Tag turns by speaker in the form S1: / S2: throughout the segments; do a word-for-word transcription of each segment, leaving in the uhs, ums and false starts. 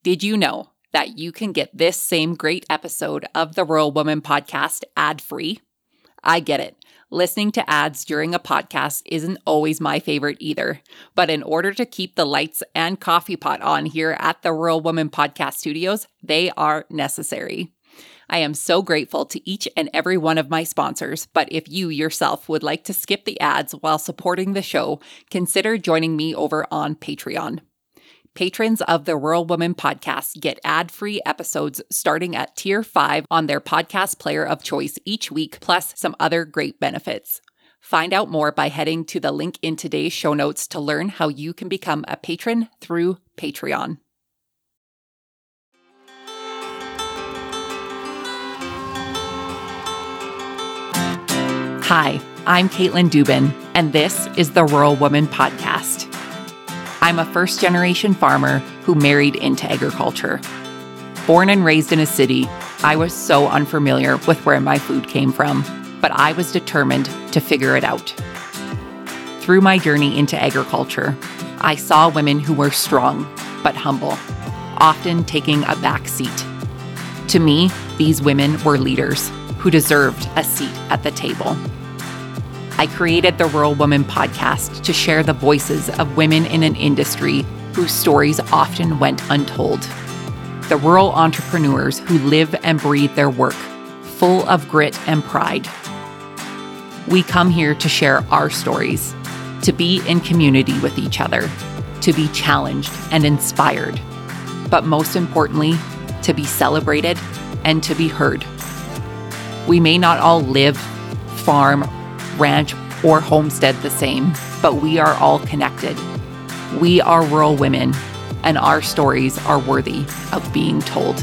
S1: Did you know that you can get this same great episode of the Rural Woman podcast ad-free? I get it. Listening to ads during a podcast isn't always my favorite either. But in order to keep the lights and coffee pot on here at the Rural Woman Podcast Studios, they are necessary. I am so grateful to each and every one of my sponsors, but if you yourself would like to skip the ads while supporting the show, consider joining me over on Patreon. Patrons of the Rural Woman Podcast get ad-free episodes starting at Tier five on their podcast player of choice each week, plus some other great benefits. Find out more by heading to the link in today's show notes to learn how you can become a patron through Patreon. Hi, I'm Caitlin Dubin, and this is the Rural Woman Podcast. I'm a first-generation farmer who married into agriculture. Born and raised in a city, I was so unfamiliar with where my food came from, but I was determined to figure it out. Through my journey into agriculture, I saw women who were strong but humble, often taking a back seat. To me, these women were leaders who deserved a seat at the table. I created the Rural Woman Podcast to share the voices of women in an industry whose stories often went untold. The rural entrepreneurs who live and breathe their work, full of grit and pride. We come here to share our stories, to be in community with each other, to be challenged and inspired, but most importantly, to be celebrated and to be heard. We may not all live, farm, ranch, or homestead the same, but we are all connected. We are rural women, and our stories are worthy of being told.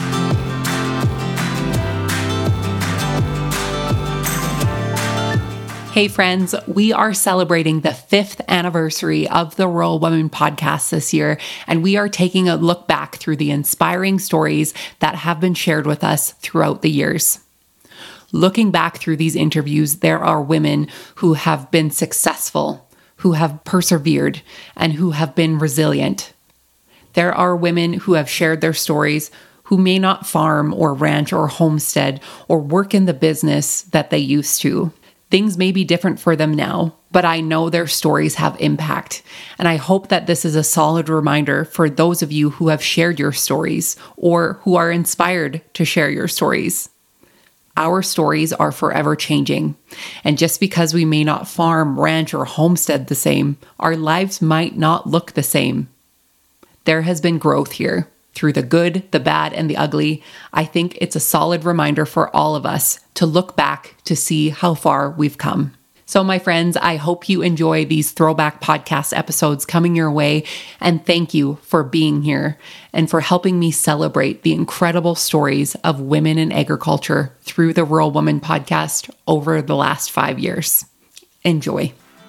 S1: Hey friends, we are celebrating the fifth anniversary of the Rural Woman Podcast this year, and we are taking a look back through the inspiring stories that have been shared with us throughout the years. Looking back through these interviews, there are women who have been successful, who have persevered, and who have been resilient. There are women who have shared their stories who may not farm or ranch or homestead or work in the business that they used to. Things may be different for them now, but I know their stories have impact. And I hope that this is a solid reminder for those of you who have shared your stories or who are inspired to share your stories. Our stories are forever changing. And just because we may not farm, ranch, or homestead the same, our lives might not look the same. There has been growth here. Through the good, the bad, and the ugly, I think it's a solid reminder for all of us to look back to see how far we've come. So my friends, I hope you enjoy these throwback podcast episodes coming your way, and thank you for being here and for helping me celebrate the incredible stories of women in agriculture through the Rural Woman Podcast over the last five years. Enjoy.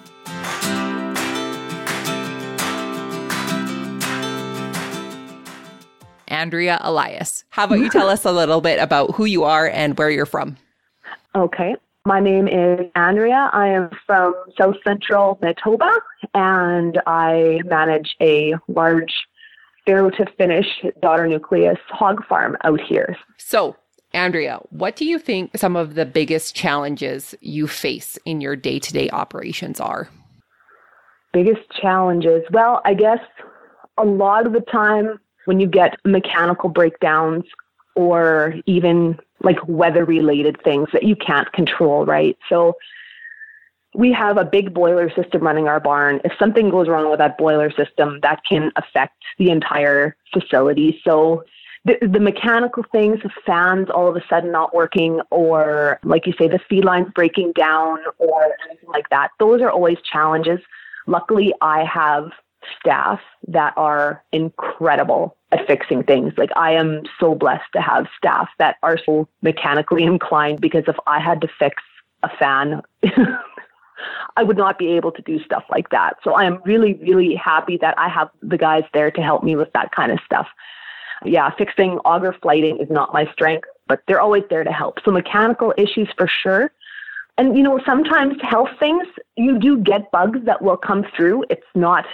S1: Andrea Elias, how about you tell us a little bit about who you are and where you're from?
S2: Okay. My name is Andrea. I am from South Central Manitoba, and I manage a large farrow to finish daughter nucleus hog farm out here.
S1: So, Andrea, what do you think some of the biggest challenges you face in your day-to-day operations are?
S2: Biggest challenges? Well, I guess a lot of the time when you get mechanical breakdowns or even like weather-related things that you can't control, right? So we have a big boiler system running our barn. If something goes wrong with that boiler system, that can affect the entire facility. So the, the mechanical things, fans all of a sudden not working, or like you say, the feed lines breaking down or anything like that, those are always challenges. Luckily, I have staff that are incredible at fixing things. Like, I am so blessed to have staff that are so mechanically inclined, because if I had to fix a fan, I would not be able to do stuff like that. So I am really, really happy that I have the guys there to help me with that kind of stuff. Yeah, fixing auger flighting is not my strength, but they're always there to help. So mechanical issues for sure. And, you know, sometimes health things, you do get bugs that will come through. It's not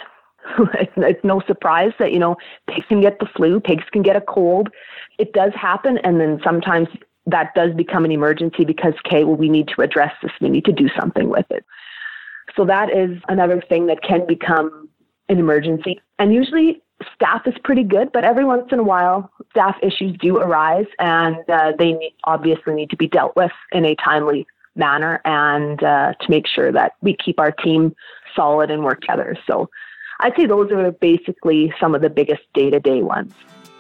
S2: it's, it's no surprise that, you know, pigs can get the flu, pigs can get a cold. It does happen. And then sometimes that does become an emergency because, okay, well, we need to address this. We need to do something with it. So that is another thing that can become an emergency. And usually staff is pretty good, but every once in a while, staff issues do arise, and uh, they need, obviously need to be dealt with in a timely manner, and uh, to make sure that we keep our team solid and work together. So I'd say those are basically some of the biggest day-to-day ones.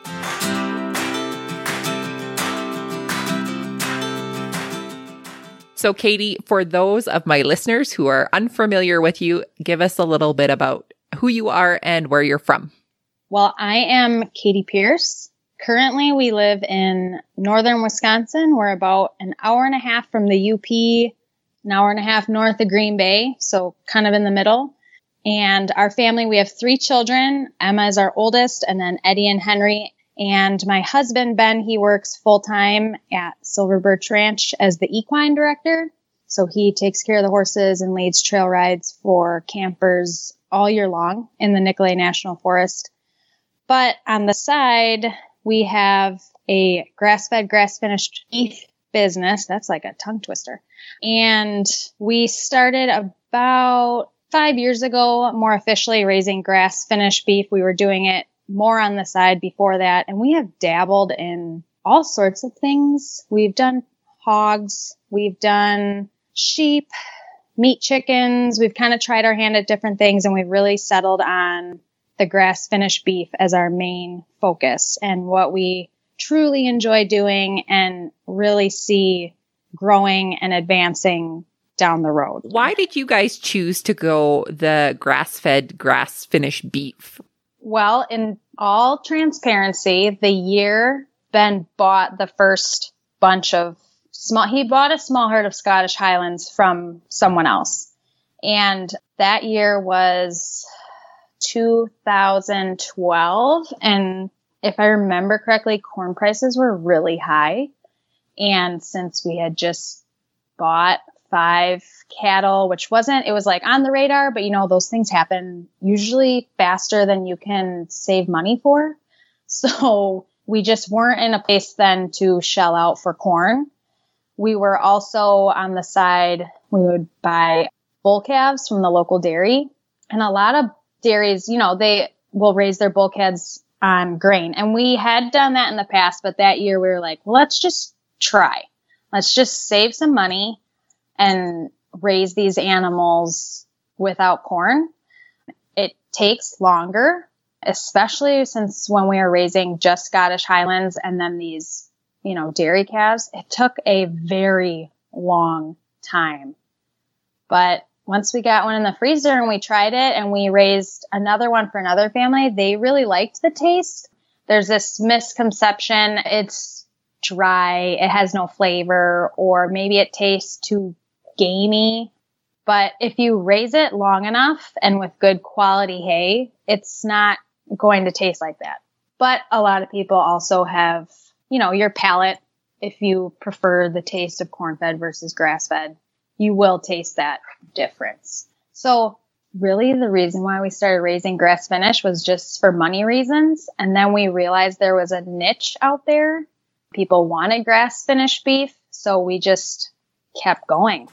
S1: So Katie, for those of my listeners who are unfamiliar with you, give us a little bit about who you are and where you're from.
S3: Well, I am Katie Pierce. Currently, we live in northern Wisconsin. We're about an hour and a half from the U P, an hour and a half north of Green Bay, so kind of in the middle. And our family, we have three children. Emma is our oldest, and then Eddie and Henry. And my husband, Ben, he works full-time at Silver Birch Ranch as the equine director. So he takes care of the horses and leads trail rides for campers all year long in the Nicolet National Forest. But on the side, we have a grass-fed, grass-finished beef business. That's like a tongue twister. And we started about five years ago, more officially raising grass-finished beef. We were doing it more on the side before that. And we have dabbled in all sorts of things. We've done hogs. We've done sheep, meat chickens. We've kind of tried our hand at different things, and we've really settled on the grass-finished beef as our main focus and what we truly enjoy doing and really see growing and advancing down the road.
S1: Why did you guys choose to go the grass-fed, grass-finished beef?
S3: Well, in all transparency, the year Ben bought the first bunch of small, he bought a small herd of Scottish Highlands from someone else. And that year was two thousand twelve. And if I remember correctly, corn prices were really high. And since we had just bought five cattle, which wasn't, it was like on the radar, but you know, those things happen usually faster than you can save money for. So we just weren't in a place then to shell out for corn. We were also on the side, we would buy bull calves from the local dairy. And a lot of dairies, you know, they will raise their bull calves on grain. And we had done that in the past, but that year we were like, well, let's just try. Let's just save some money and raise these animals without corn. It takes longer, especially since when we were raising just Scottish Highlands and then these, you know, dairy calves, it took a very long time. But once we got one in the freezer and we tried it and we raised another one for another family, they really liked the taste. There's this misconception. It's dry. It has no flavor, or maybe it tastes too gamey. But if you raise it long enough and with good quality hay, it's not going to taste like that. But a lot of people also have, you know, your palate. If you prefer the taste of corn-fed versus grass-fed, you will taste that difference. So really the reason why we started raising grass-finished was just for money reasons. And then we realized there was a niche out there. People wanted grass-finished beef. So we just kept going.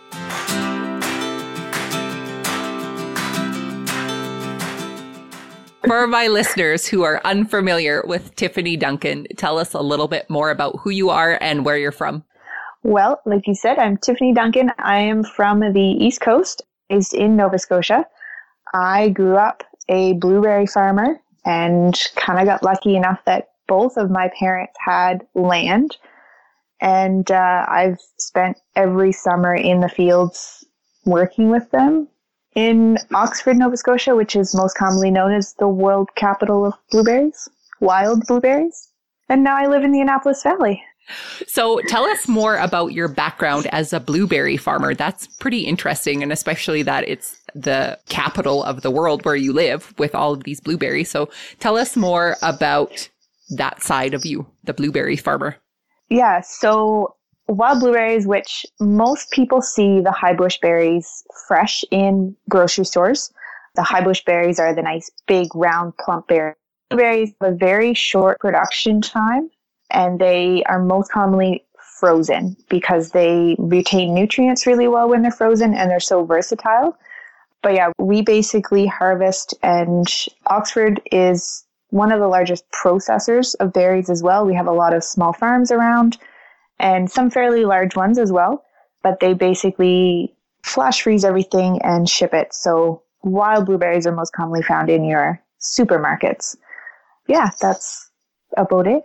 S1: For my listeners who are unfamiliar with Tiffany Duncan, tell us a little bit more about who you are and where you're from.
S4: Well, like you said, I'm Tiffany Duncan. I am from the East Coast, based in Nova Scotia. I grew up a blueberry farmer and kind of got lucky enough that both of my parents had land. And uh, I've spent every summer in the fields working with them in Oxford, Nova Scotia, which is most commonly known as the world capital of blueberries, wild blueberries. And now I live in the Annapolis Valley.
S1: So tell us more about your background as a blueberry farmer. That's pretty interesting, and especially that it's the capital of the world where you live with all of these blueberries. So tell us more about that side of you, the blueberry farmer.
S4: Yeah, so wild blueberries, which most people see the high bush berries fresh in grocery stores. The high bush berries are the nice big round plump berries. Blueberries have a very short production time, and they are most commonly frozen because they retain nutrients really well when they're frozen, and they're so versatile. But yeah, we basically harvest, and Oxford is one of the largest processors of berries as well. We have a lot of small farms around and some fairly large ones as well, but they basically flash freeze everything and ship it. So wild blueberries are most commonly found in your supermarkets. Yeah, that's about it.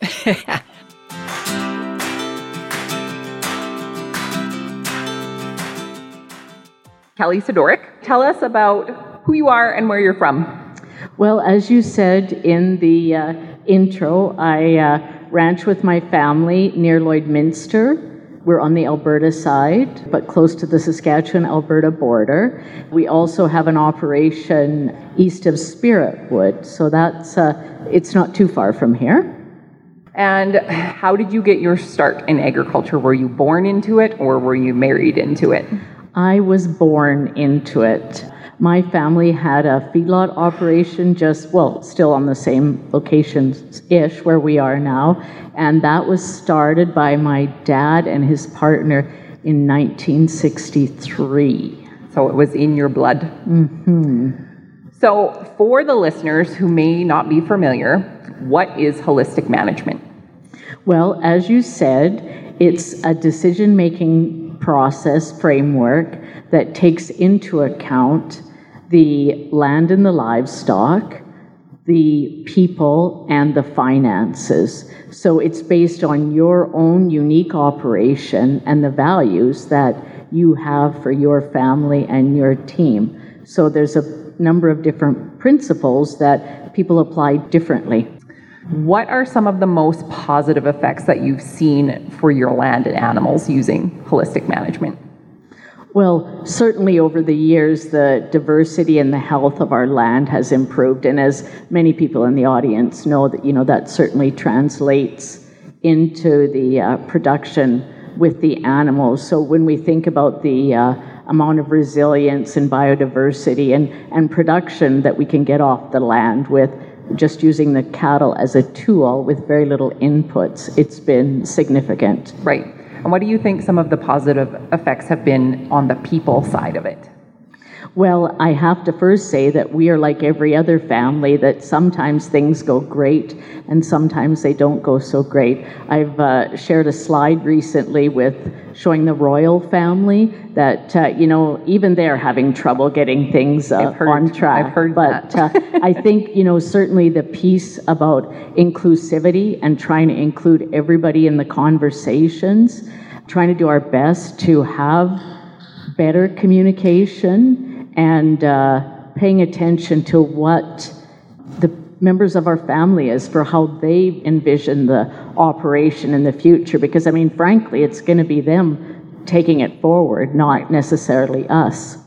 S5: Kelly Sidoric, tell us about who you are and where you're from.
S6: Well, as you said in the uh, intro, I uh, ranch with my family near Lloydminster. We're on the Alberta side, but close to the Saskatchewan-Alberta border. We also have an operation east of Spiritwood, so that's uh, it's not too far from here.
S5: And how did you get your start in agriculture? Were you born into it, or were you married into it?
S6: I was born into it. My family had a feedlot operation just, well, still on the same location-ish where we are now, and that was started by my dad and his partner in nineteen sixty-three.
S5: So it was in your blood.
S6: Mm-hmm.
S5: So for the listeners who may not be familiar, what is holistic management?
S6: Well, as you said, it's a decision-making process framework that takes into account the land and the livestock, the people, and the finances. So it's based on your own unique operation and the values that you have for your family and your team. So there's a number of different principles that people apply differently.
S5: What are some of the most positive effects that you've seen for your land and animals using holistic management?
S6: Well, certainly over the years, the diversity and the health of our land has improved. And as many people in the audience know, that, you know, that certainly translates into the uh, production with the animals. So when we think about the uh, amount of resilience and biodiversity and, and production that we can get off the land with just using the cattle as a tool with very little inputs, it's been significant.
S5: Right. And what do you think some of the positive effects have been on the people side of it?
S6: Well, I have to first say that we are like every other family, that sometimes things go great and sometimes they don't go so great. I've uh, shared a slide recently with showing the royal family that, uh, you know, even they're having trouble getting things uh,
S5: heard,
S6: on track.
S5: I've heard
S6: but,
S5: that.
S6: uh, I think, you know, certainly the piece about inclusivity and trying to include everybody in the conversations, trying to do our best to have better communication and uh, paying attention to what the members of our family is for how they envision the operation in the future. Because, I mean, frankly, it's going to be them taking it forward, not necessarily us.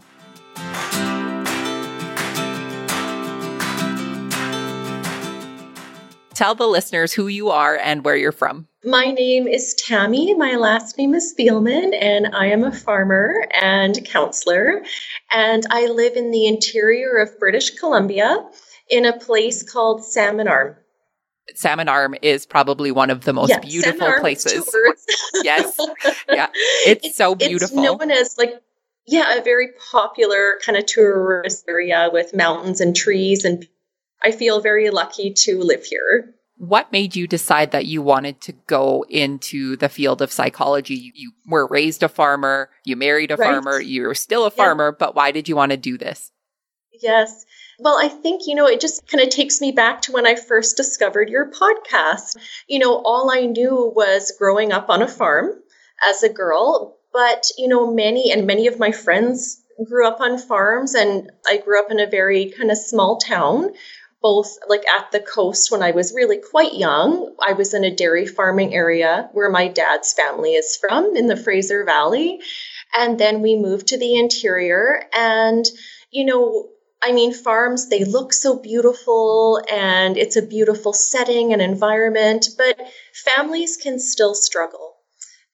S1: Tell the listeners who you are and where you're from.
S7: My name is Tammy. My last name is Spielman, and I am a farmer and counselor. And I live in the interior of British Columbia in a place called Salmon Arm.
S1: Salmon Arm is probably one of the most
S7: yes,
S1: beautiful
S7: Salmon Arm
S1: places.
S7: is two words.
S1: Yes. Yeah. It's, it's so beautiful.
S7: It's known as like, yeah, a very popular kind of tourist area with mountains and trees, and I feel very lucky to live here.
S1: What made you decide that you wanted to go into the field of psychology? You, you were raised a farmer, you married a
S7: right.
S1: farmer, you're still a farmer, yeah. But why did you want to do this?
S7: Yes. Well, I think, you know, it just kind of takes me back to when I first discovered your podcast. You know, all I knew was growing up on a farm as a girl, but, you know, many and many of my friends grew up on farms, and I grew up in a very kind of small town, both like at the coast when I was really quite young. I was in a dairy farming area where my dad's family is from in the Fraser Valley. And then we moved to the interior, and, you know, I mean, farms, they look so beautiful and it's a beautiful setting and environment, but families can still struggle.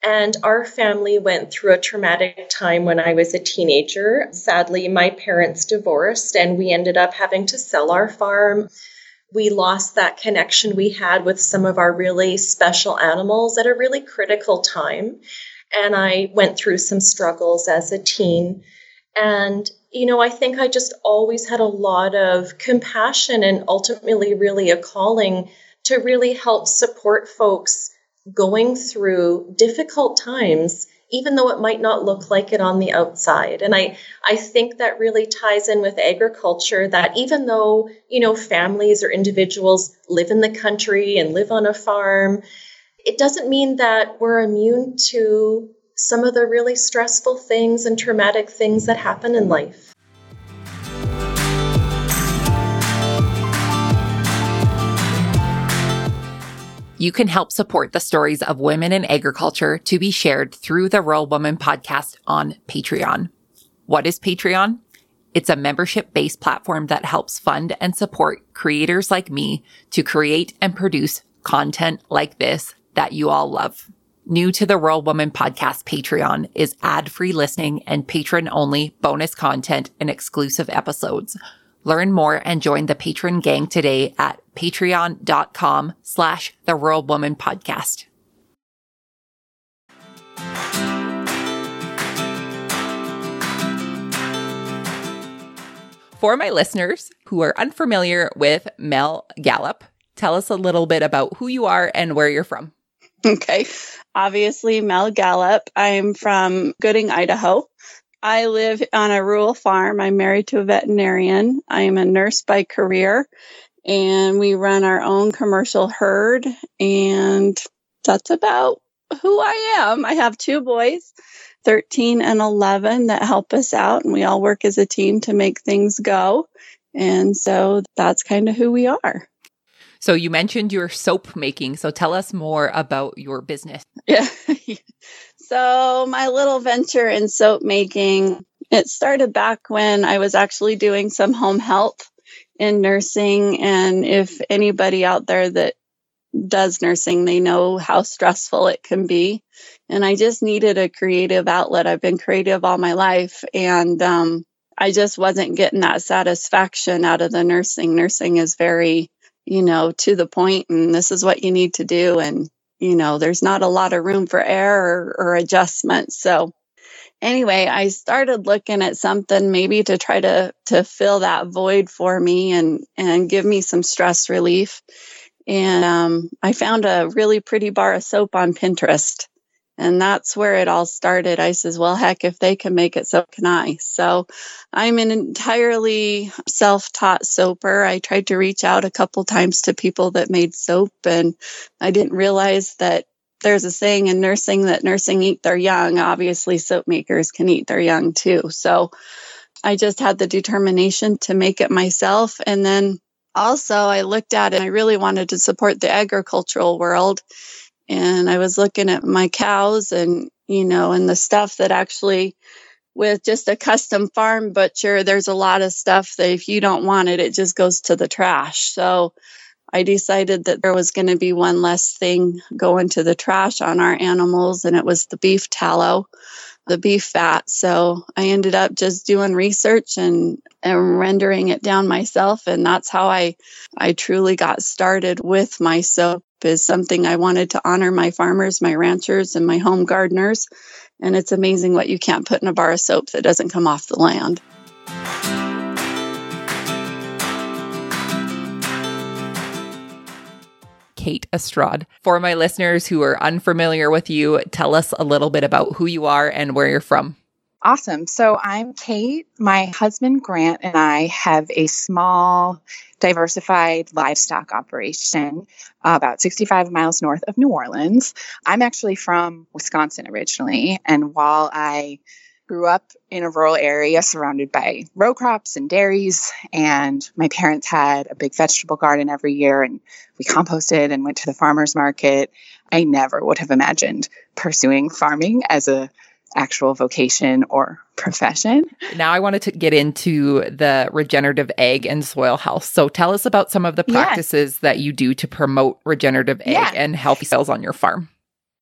S7: And our family went through a traumatic time when I was a teenager. Sadly, my parents divorced and we ended up having to sell our farm. We lost that connection we had with some of our really special animals at a really critical time. And I went through some struggles as a teen. And, you know, I think I just always had a lot of compassion and ultimately really a calling to really help support folks going through difficult times, even though it might not look like it on the outside. And I, I think that really ties in with agriculture, that even though, you know, families or individuals live in the country and live on a farm, it doesn't mean that we're immune to some of the really stressful things and traumatic things that happen in life.
S1: You can help support the stories of women in agriculture to be shared through the Rural Woman podcast on Patreon. What is Patreon? It's a membership-based platform that helps fund and support creators like me to create and produce content like this that you all love. New to the Rural Woman podcast Patreon is ad-free listening and patron-only bonus content and exclusive episodes. Learn more and join the patron gang today at patreon.com slash the Rural Woman podcast. For my listeners who are unfamiliar with Mel Gallup, tell us a little bit about who you are and where you're from.
S8: Okay. Obviously, Mel Gallup. I'm from Gooding, Idaho. I live on a rural farm. I'm married to a veterinarian. I am a nurse by career, and we run our own commercial herd, and that's about who I am. I have two boys, thirteen and eleven, that help us out, and we all work as a team to make things go. And so that's kind of who we are.
S1: So you mentioned your soap making. So tell us more about your business.
S8: Yeah. So my little venture in soap making, it started back when I was actually doing some home health in nursing. And if anybody out there that does nursing, they know how stressful it can be. And I just needed a creative outlet. I've been creative all my life. And um, I just wasn't getting that satisfaction out of the nursing. Nursing is very, you know, to the point, and this is what you need to do. And you know, there's not a lot of room for error or, or adjustment. So anyway, I started looking at something maybe to try to to fill that void for me and, and give me some stress relief. And um, I found a really pretty bar of soap on Pinterest. And that's where it all started. I says, well, heck, if they can make it, so can I. So I'm an entirely self-taught soaper. I tried to reach out a couple times to people that made soap, and I didn't realize that there's a saying in nursing that nursing eat their young. Obviously, soap makers can eat their young too. So I just had the determination to make it myself. And then also I looked at it, and I really wanted to support the agricultural world. And I was looking at my cows and, you know, and the stuff that actually, with just a custom farm butcher, there's a lot of stuff that if you don't want it, it just goes to the trash. So I decided that there was going to be one less thing going to the trash on our animals, and it was the beef tallow, the beef fat. So I ended up just doing research and, and rendering it down myself. And that's how I, I truly got started with my soap. Is something I wanted to honor my farmers, my ranchers, and my home gardeners. And it's amazing what you can't put in a bar of soap that doesn't come off the land.
S1: Kate Estrade. For my listeners who are unfamiliar with you, tell us a little bit about who you are and where you're from.
S9: Awesome. So I'm Kate. My husband, Grant, and I have a small, diversified livestock operation uh, about sixty-five miles north of New Orleans. I'm actually from Wisconsin originally. And while I grew up in a rural area surrounded by row crops and dairies, and my parents had a big vegetable garden every year, and we composted and went to the farmer's market, I never would have imagined pursuing farming as a actual vocation or profession.
S1: Now I wanted to get into the regenerative ag and soil health. So tell us about some of the practices yes. that you do to promote regenerative ag yeah. and healthy soils on your farm.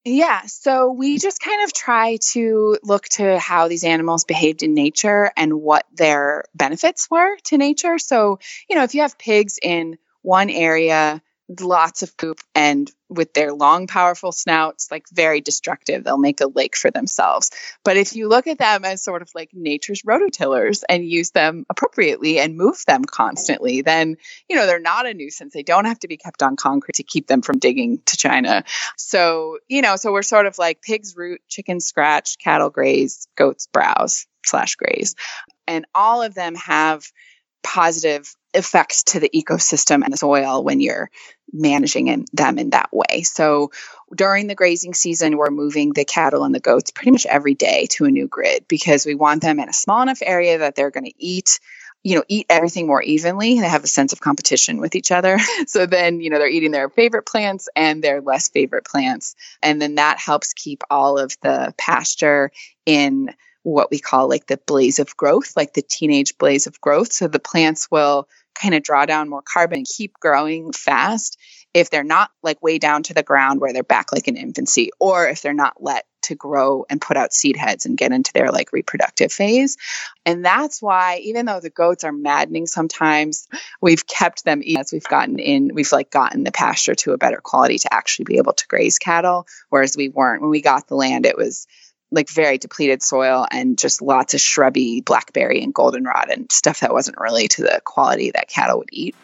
S9: Yeah, so we just kind of try to look to how these animals behaved in nature and what their benefits were to nature. So, you know, if you have pigs in one area, lots of poop, and with their long, powerful snouts, like very destructive, they'll make a lake for themselves. But if you look at them as sort of like nature's rototillers and use them appropriately and move them constantly, then, you know, they're not a nuisance. They don't have to be kept on concrete to keep them from digging to China. So, you know, so we're sort of like pigs root, chickens scratch, cattle graze, goats browse slash graze. And all of them have positive effects to the ecosystem and the soil when you're managing in, them in that way. So during the grazing season, we're moving the cattle and the goats pretty much every day to a new grid because we want them in a small enough area that they're going to eat, you know, eat everything more evenly. They have a sense of competition with each other. So then, you know, they're eating their favorite plants and their less favorite plants. And then that helps keep all of the pasture in what we call like the blaze of growth, like the teenage blaze of growth. So the plants will kind of draw down more carbon and keep growing fast if they're not like way down to the ground where they're back like in infancy, or if they're not let to grow and put out seed heads and get into their like reproductive phase. And that's why, even though the goats are maddening sometimes, we've kept them as we've gotten in, we've like gotten the pasture to a better quality to actually be able to graze cattle. Whereas we weren't, when we got the land, it was like very depleted soil and just lots of shrubby blackberry and goldenrod and stuff that wasn't really to the quality that cattle would eat.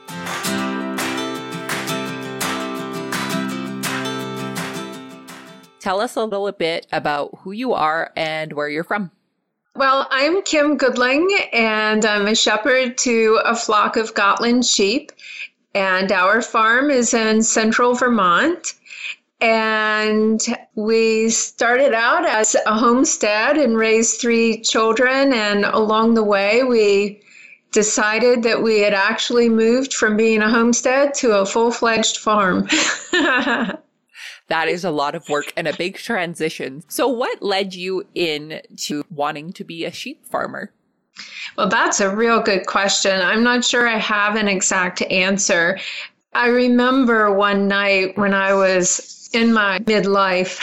S1: Tell us a little bit about who you are and where you're from.
S10: Well, I'm Kim Goodling, and I'm a shepherd to a flock of Gotland sheep. And our farm is in central Vermont. And we started out as a homestead and raised three children. And along the way, we decided that we had actually moved from being a homestead to a full-fledged farm.
S1: That is a lot of work and a big transition. So what led you into wanting to be a sheep farmer?
S10: Well, that's a real good question. I'm not sure I have an exact answer. I remember one night when I was in my midlife.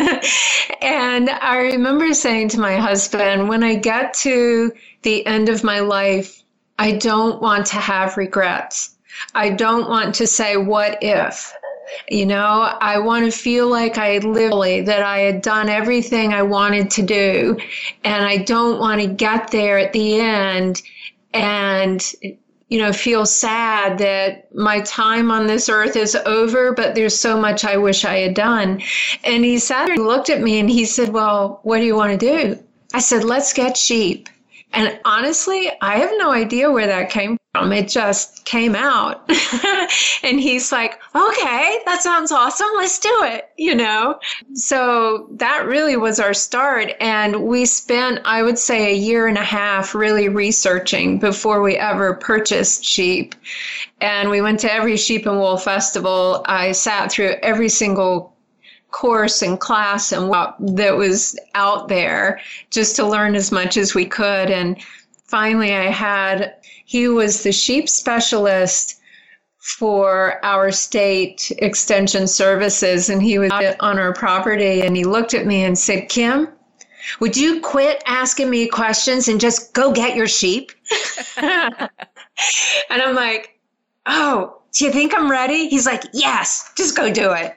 S10: And I remember saying to my husband, when I get to the end of my life, I don't want to have regrets. I don't want to say, what if? You know, I want to feel like I lived, that I had done everything I wanted to do. And I don't want to get there at the end and, you know, feel sad that my time on this earth is over, but there's so much I wish I had done. And he sat and looked at me and he said, well, what do you want to do? I said, let's get sheep. And honestly, I have no idea where that came from. It just came out. And he's like, okay, that sounds awesome. Let's do it, you know? So that really was our start. And we spent, I would say, a year and a half really researching before we ever purchased sheep. And we went to every sheep and wool festival. I sat through every single course and class and what that was out there just to learn as much as we could. And finally I had, he was the sheep specialist for our state extension services, and he was on our property, and he looked at me and said, Kim, would you quit asking me questions and just go get your sheep? And I'm like, oh, do you think I'm ready? He's like, yes, just go do it.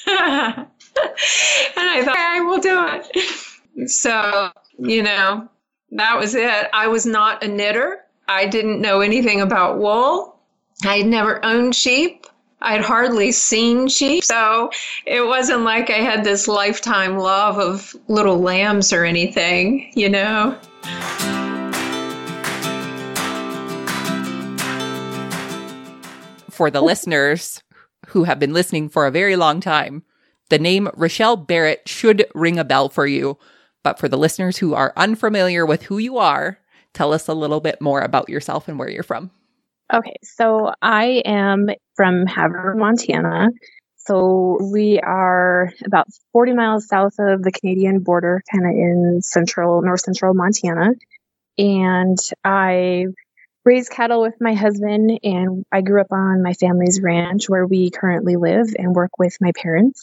S10: And I thought, okay, we'll do it. So, you know, that was it. I was not a knitter. I didn't know anything about wool. I had never owned sheep. I'd hardly seen sheep. So it wasn't like I had this lifetime love of little lambs or anything, you know.
S1: For the listeners who have been listening for a very long time, the name Rochelle Barrett should ring a bell for you. But for the listeners who are unfamiliar with who you are, tell us a little bit more about yourself and where you're from.
S11: Okay, so I am from Haverford, Montana. So we are about forty miles south of the Canadian border, kind of in central, north central Montana. And I raised cattle with my husband, and I grew up on my family's ranch where we currently live and work with my parents.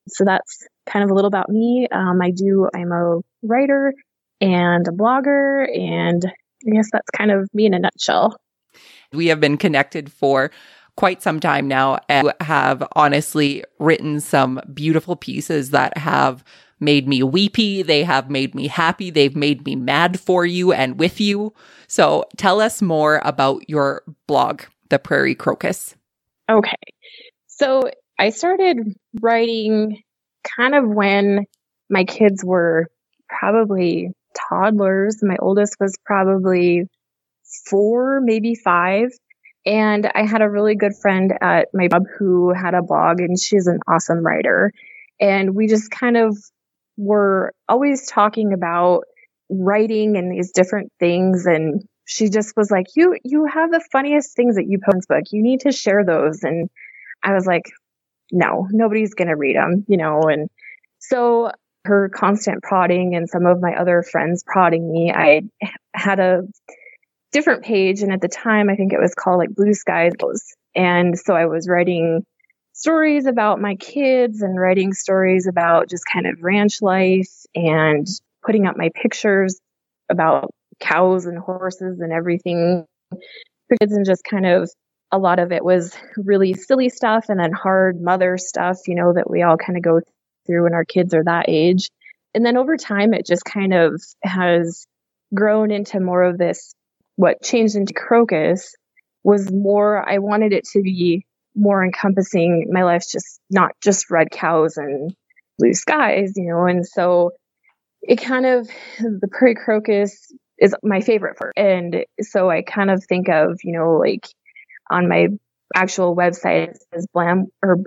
S11: So that's kind of a little about me. Um, I do, I'm a writer and a blogger, and I guess that's kind of me in a nutshell.
S1: We have been connected for quite some time now and have honestly written some beautiful pieces that have made me weepy. They have made me happy. They've made me mad for you and with you. So tell us more about your blog, The Prairie Crocus.
S11: Okay. So I started writing kind of when my kids were probably toddlers. My oldest was probably four, maybe five. And I had a really good friend at my job who had a blog, and she's an awesome writer. And we just kind of were always talking about writing and these different things. And she just was like, you, you have the funniest things that you post on this book. You need to share those. And I was like, no, nobody's going to read them, you know? And so her constant prodding and some of my other friends prodding me, I had a different page. And at the time, I think it was called like Blue Skies. And so I was writing stories about my kids and writing stories about just kind of ranch life and putting up my pictures about cows and horses and everything for kids, and just kind of a lot of it was really silly stuff and then hard mother stuff, you know, that we all kind of go through when our kids are that age. And then over time, it just kind of has grown into more of this. What changed into Crocus was more, I wanted it to be more encompassing. My life's just not just red cows and blue skies, you know, and so it kind of, the Prairie Crocus is my favorite part. And so I kind of think of, you know, like on my actual website, it says blam or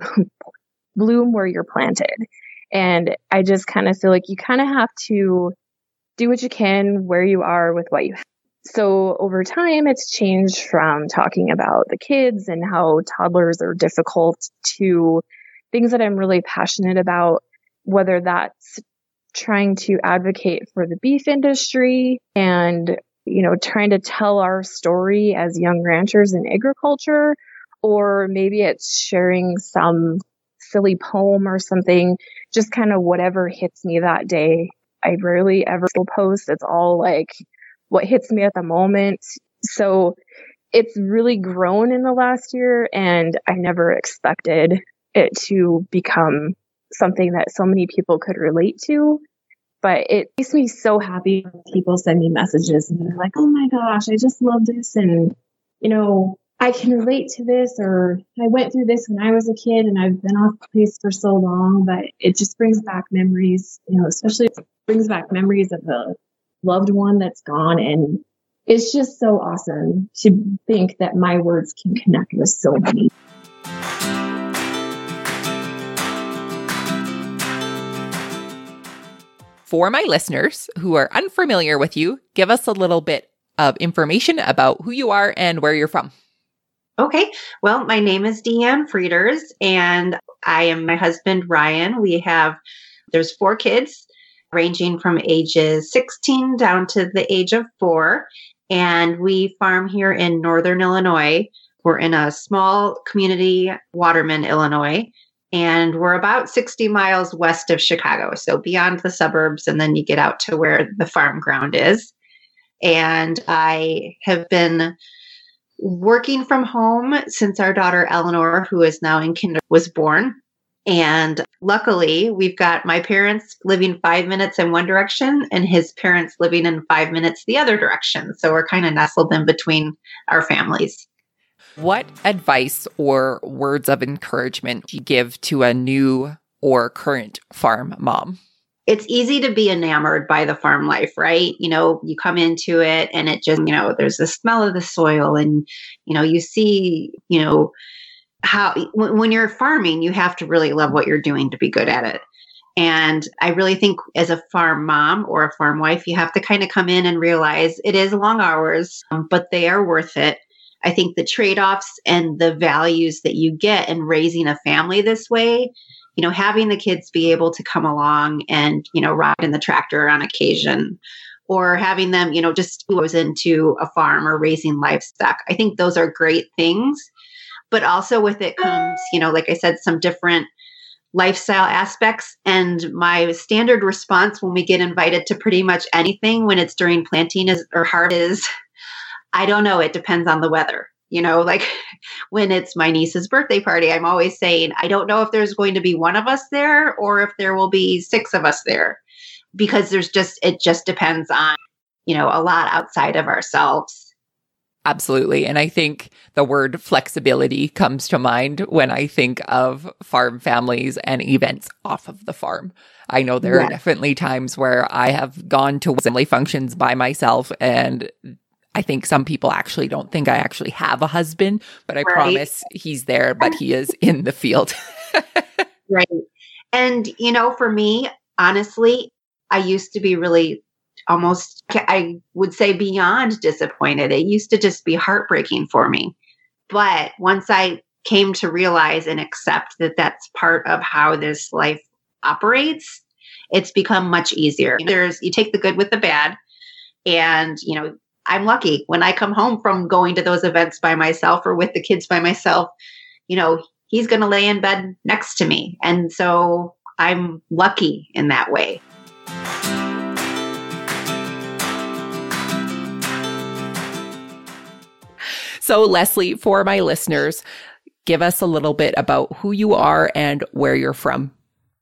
S11: bloom where you're planted. And I just kind of feel like you kind of have to do what you can where you are with what you have. So over time, it's changed from talking about the kids and how toddlers are difficult to things that I'm really passionate about, whether that's trying to advocate for the beef industry and, you know, trying to tell our story as young ranchers in agriculture, or maybe it's sharing some silly poem or something, just kind of whatever hits me that day. I rarely ever post. It's all like what hits me at the moment. So it's really grown in the last year, and I never expected it to become something that so many people could relate to. But it makes me so happy when people send me messages and they're like, oh my gosh, I just love this. And, you know, I can relate to this, or I went through this when I was a kid and I've been off place for so long. But it just brings back memories, you know, especially it brings back memories of a loved one that's gone. And it's just so awesome to think that my words can connect with so many.
S1: For my listeners who are unfamiliar with you, give us a little bit of information about who you are and where you're from.
S12: Okay. Well, my name is Deanne Frieders, and I am my husband, Ryan. We have, there's four kids ranging from ages sixteen down to the age of four. And we farm here in Northern Illinois. We're in a small community, Waterman, Illinois. And we're about sixty miles west of Chicago. So beyond the suburbs, and then you get out to where the farm ground is. And I have been working from home since our daughter Eleanor, who is now in kindergarten, was born. And luckily, we've got my parents living five minutes in one direction and his parents living in five minutes the other direction. So we're kind of nestled in between our families.
S1: What advice or words of encouragement do you give to a new or current farm mom?
S12: It's easy to be enamored by the farm life, right? You know, you come into it and it just, you know, there's the smell of the soil and, you know, you see, you know, how when, when you're farming, you have to really love what you're doing to be good at it. And I really think as a farm mom or a farm wife, you have to kind of come in and realize it is long hours, um, but they are worth it. I think the trade-offs and the values that you get in raising a family this way, you know, having the kids be able to come along and, you know, ride in the tractor on occasion, or having them, you know, just goes into a farm or raising livestock. I think those are great things. But also with it comes, you know, like I said, some different lifestyle aspects. And my standard response when we get invited to pretty much anything when it's during planting is, or harvest is, I don't know. It depends on the weather. You know, like when it's my niece's birthday party, I'm always saying, I don't know if there's going to be one of us there or if there will be six of us there, because there's just, it just depends on, you know, a lot outside of ourselves.
S1: Absolutely. And I think the word flexibility comes to mind when I think of farm families and events off of the farm. I know there yeah. are definitely times where I have gone to family functions by myself, and I think some people actually don't think I actually have a husband, but I right. promise he's there, but he is in the field.
S12: Right. And, you know, for me, honestly, I used to be really almost, I would say, beyond disappointed. It used to just be heartbreaking for me. But once I came to realize and accept that that's part of how this life operates, it's become much easier. There's, you take the good with the bad. And, you know, I'm lucky when I come home from going to those events by myself or with the kids by myself, you know, he's going to lay in bed next to me. And so I'm lucky in that way.
S1: So, Leslie, for my listeners, give us a little bit about who you are and where you're from.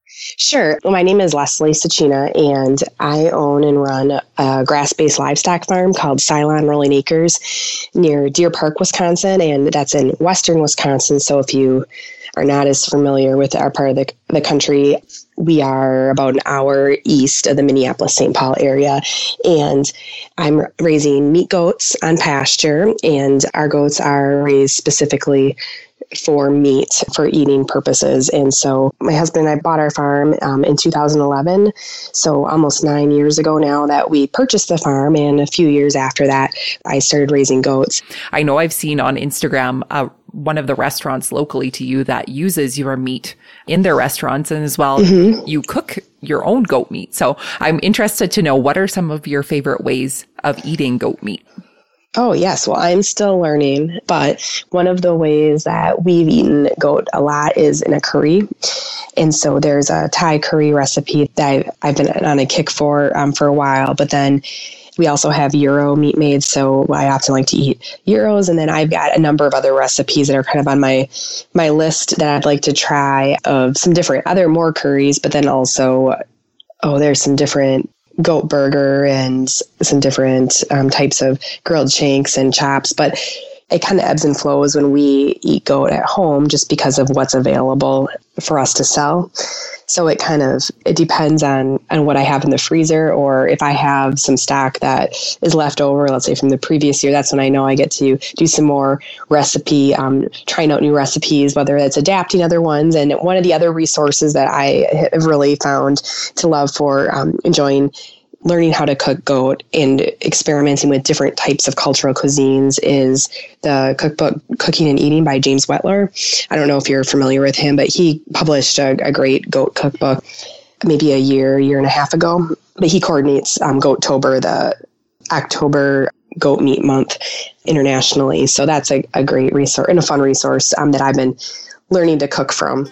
S13: Sure. Well, my name is Leslie Sacchina, and I own and run a grass-based livestock farm called Cylon Rolling Acres near Deer Park, Wisconsin, and that's in western Wisconsin. So if you are not as familiar with our part of the, the country, we are about an hour east of the Minneapolis-Saint Paul area, and I'm raising meat goats on pasture, and our goats are raised specifically for meat, for eating purposes. And so my husband and I bought our farm um, in two thousand eleven, so almost nine years ago now that we purchased the farm, and a few years after that, I started raising goats.
S1: I know I've seen on Instagram uh, one of the restaurants locally to you that uses your meat in their restaurants, and as well, mm-hmm. you cook your own goat meat. So I'm interested to know, what are some of your favorite ways of eating goat meat?
S13: Oh, yes. Well, I'm still learning, but one of the ways that we've eaten goat a lot is in a curry. And so there's a Thai curry recipe that I've, I've been on a kick for um, for a while, but then we also have gyro meat made, so I often like to eat gyros. And then I've got a number of other recipes that are kind of on my my list that I'd like to try, of some different other more curries, but then also, oh, there's some different goat burger and some different um, types of grilled shanks and chops. But it kind of ebbs and flows when we eat goat at home, just because of what's available for us to sell. So it kind of, it depends on, on what I have in the freezer, or if I have some stock that is left over, let's say from the previous year, that's when I know I get to do some more recipe, um, trying out new recipes, whether it's adapting other ones. And one of the other resources that I have really found to love for um, enjoying learning how to cook goat and experimenting with different types of cultural cuisines is the cookbook Cooking and Eating by James Wetler. I don't know if you're familiar with him, but he published a, a great goat cookbook maybe a year, year and a half ago. But he coordinates um, Goattober, the October goat meat month internationally. So that's a, a great resource and a fun resource um, that I've been learning to cook from.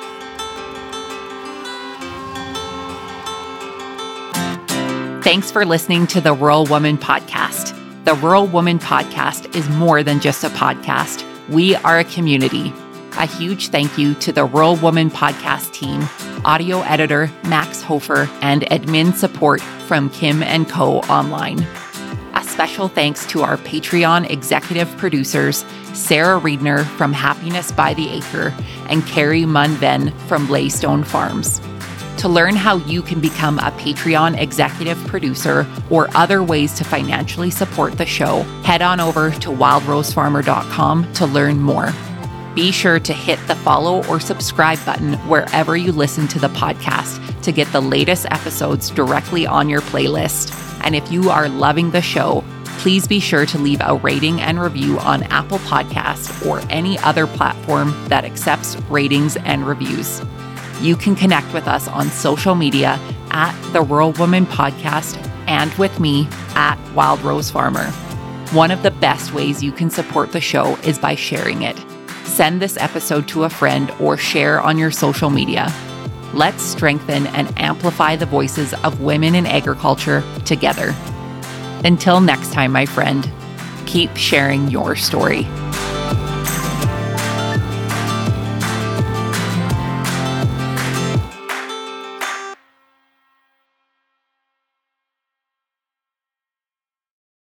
S1: Thanks for listening to the Rural Woman Podcast. The Rural Woman Podcast is more than just a podcast. We are a community. A huge thank you to the Rural Woman Podcast team, audio editor Max Hofer, and admin support from Kim and Co. Online. A special thanks to our Patreon executive producers, Sarah Riedner from Happiness by the Acre and Carrie Munven from Blaystone Farms. To learn how you can become a Patreon executive producer or other ways to financially support the show, head on over to wild rose farmer dot com to learn more. Be sure to hit the follow or subscribe button wherever you listen to the podcast to get the latest episodes directly on your playlist. And if you are loving the show, please be sure to leave a rating and review on Apple Podcasts or any other platform that accepts ratings and reviews. You can connect with us on social media at the Rural Woman Podcast and with me at Wild Rose Farmer. One of the best ways you can support the show is by sharing it. Send this episode to a friend or share on your social media. Let's strengthen and amplify the voices of women in agriculture together. Until next time, my friend, keep sharing your story.